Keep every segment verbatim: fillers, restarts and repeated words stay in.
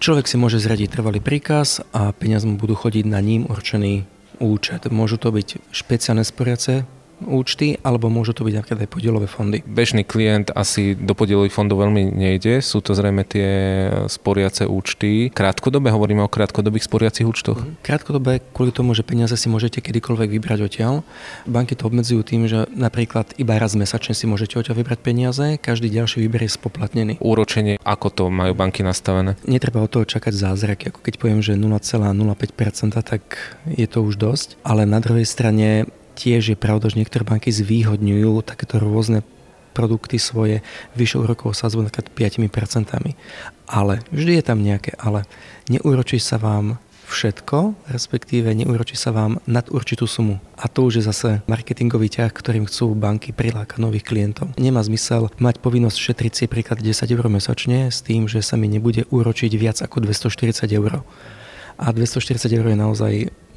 Človek si môže zriadiť trvalý príkaz a peniaze mu budú chodiť na ním určený účet. Môžu to byť špeciálne sporiace účty, alebo môžu to byť napríklad aj podielové fondy. Bežný klient asi do podielových fondov veľmi nejde. Sú to zrejme tie sporiace účty. Krátkodobé, hovoríme o krátkodobých sporiacich účtoch. Krátkodobé kvôli tomu, že peniaze si môžete kedykoľvek vybrať odtiaľ. Banky to obmedzujú tým, že napríklad iba raz mesačne si môžete odtiaľ vybrať peniaze, každý ďalší výber je spoplatnený. Úročenie, ako to majú banky nastavené? Netreba od toho čakať zázraky. Ako keď poviem, že nula celá nula päť percenta, tak je to už dosť. Ale na druhej strane tiež je pravda, že niektoré banky zvýhodňujú takéto rôzne produkty svoje vyššou úrokovou sadzbou napríklad päť percent. Ale vždy je tam nejaké ale. Neúročí sa vám všetko, respektíve neúročí sa vám nad určitú sumu. A to už je zase marketingový ťah, ktorým chcú banky prilákať nových klientov. Nemá zmysel mať povinnosť šetriť si príklad desať eur mesačne s tým, že sa mi nebude úročiť viac ako dvestoštyridsať eur. A dvestoštyridsať eur je naozaj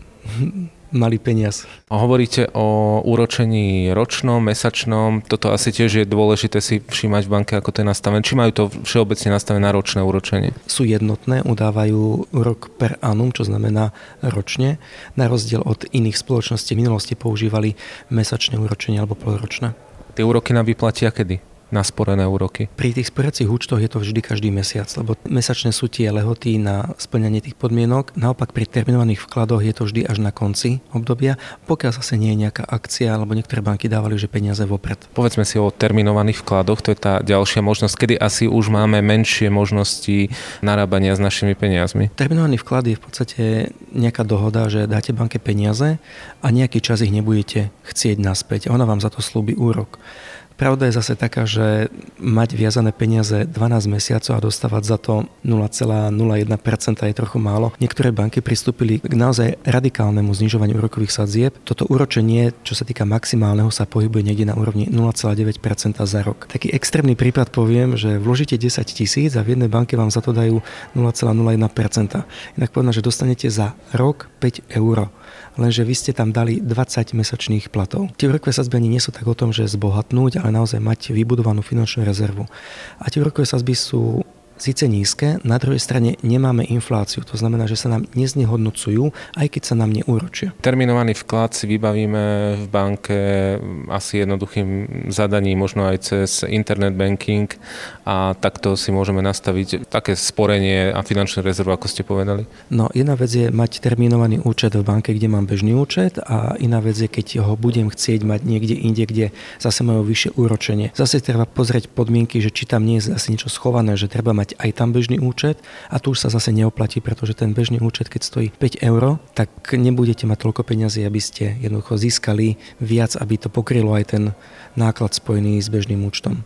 malý peniaz. Hovoríte o úročení ročnom, mesačnom. Toto asi tiež je dôležité si všímať v banke, ako to je nastavené. Či majú to všeobecne nastavené na ročné úročenie? Sú jednotné, udávajú rok per annum, čo znamená ročne. Na rozdiel od iných spoločností v minulosti používali mesačné úročenie alebo polročné. Tie úroky nám vyplatia kedy? Nasporené úroky. Pri tých sporiacich účtoch je to vždy každý mesiac, lebo mesačné sú tie lehoty na splňanie tých podmienok. Naopak pri terminovaných vkladoch je to vždy až na konci obdobia, pokiaľ zase nie je nejaká akcia, alebo niektoré banky dávali, že peniaze vopred. Povedzme si o terminovaných vkladoch, to je tá ďalšia možnosť, kedy asi už máme menšie možnosti narábania s našimi peniazmi. Terminovaný vklad je v podstate nejaká dohoda, že dáte banke peniaze a nejaký čas ich nebudete chcieť naspäť. Ona vám za to slúbi úrok. Pravda je zase taká, že mať viazané peniaze dvanásť mesiacov a dostávať za to nula celá nula jeden percent je trochu málo. Niektoré banky pristúpili k naozaj radikálnemu znižovaniu úrokových sadzieb. Toto úročenie, čo sa týka maximálneho, sa pohybuje niekde na úrovni nula celá deväť percent za rok. Taký extrémny prípad poviem, že vložíte desať tisíc a v jednej banke vám za to dajú nula celá nula jeden percent. Inak povedané, že dostanete za rok päť eur. Lenže vy ste tam dali dvadsať mesačných platov. Tie úrokové sadzby ani nie sú tak o tom, že zbohatnúť, ale naozaj mať vybudovanú finančnú rezervu. A tie úrokové sadzby sú síce nízke, na druhej strane nemáme infláciu. To znamená, že sa nám neznehodnocujú, aj keď sa nám neúročia. Terminovaný vklad si vybavíme v banke asi jednoduchým zadaním, možno aj cez internet banking a takto si môžeme nastaviť také sporenie a finančnú rezervu, ako ste povedali. No, jedna vec je mať terminovaný účet v banke, kde mám bežný účet a iná vec je, keď ho budem chcieť mať niekde inde, kde zase majú vyššie úročenie. Zase treba pozrieť podmienky, že či tam nie je zase niečo schované, že treba mať aj tam bežný účet a tu už sa zase neoplatí, pretože ten bežný účet, keď stojí päť eur, tak nebudete mať toľko peňazí, aby ste jednoducho získali viac, aby to pokrylo aj ten náklad spojený s bežným účtom.